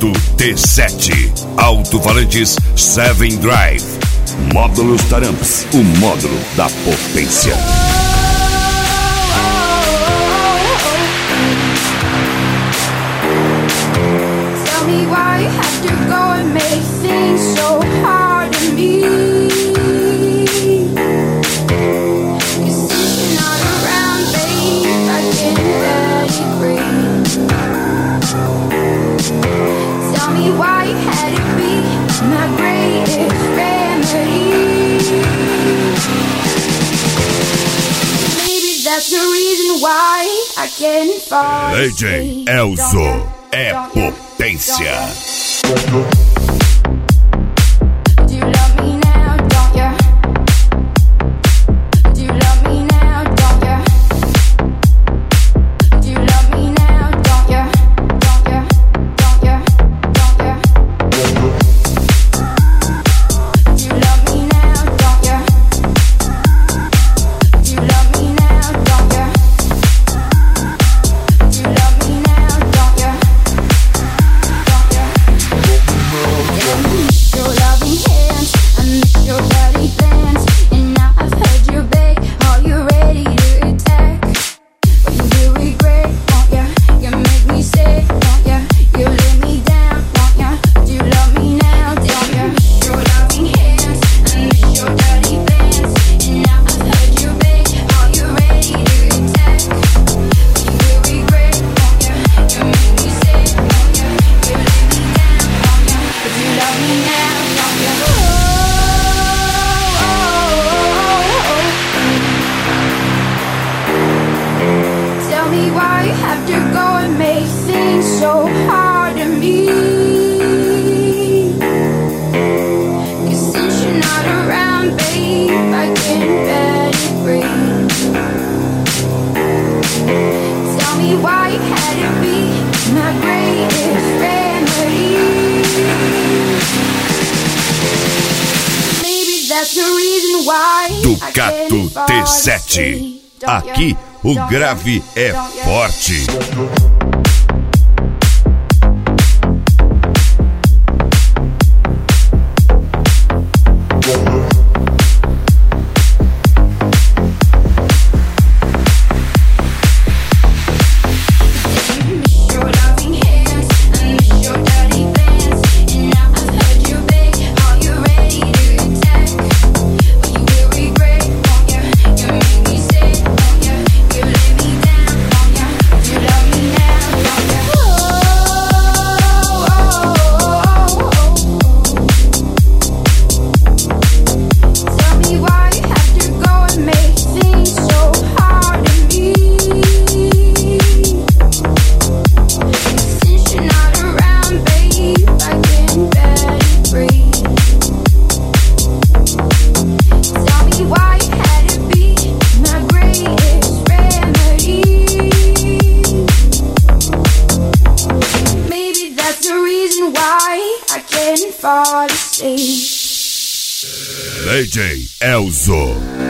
Ducato T7. Alto-falantes 7 Drive. Módulos Taramps, o módulo da potência. Tell me why you have to go and make things so hard to me. 'Cause since you're not around, babe, I can't let it breathe. Tell me why you had to be my greatest remedy. Maybe that's the reason why I can't fall DJ asleep. Elzo é potência. Do you love me now, don't ya? Do you love me now, don't ya? Do you love me now, don't ya? Don't ya? Don't ya? Don't ya? Do you love me now, don't ya? Do you love me now, don't ya? Do you love me now, don't ya? Don't ya? Your loving hands, I miss your dirty glance, and now I've heard you beg. Are you ready to attack? But you will regret, won't ya? You make me sick, won't ya? You let me down, won't ya? Do you love me now, don't ya? Your loving hands, I miss your dirty glance, and now I've heard you beg. Are you ready to attack? But you will regret, won't ya? You make me sick, won't ya? You let me down, won't ya? But you love me now, don't ya? Tell me why you have to go and make things so hard to me. 'Cause since you're not around, babe, I can't let it breathe. Tell me why you had to be my greatest remedy. Maybe that's the reason why I Ducato can't fall T7. asleep. Don't ya? Aqui o Don't ya? grave é Don't ya? forte. Your loving hands, I miss your dirty glance, and now I've heard you beg. Are you ready to attack? But you will regret, won't ya? You make me sick, won't ya? You let me down, won't ya? You love me now, don't ya? Tell me why you have to go and make things so hard to me. Since you're not around, babe, I can't let it breathe. Tell me why you had to be my greatest remedy. Maybe that's the reason why I can't fall asleep. DJ Elzo.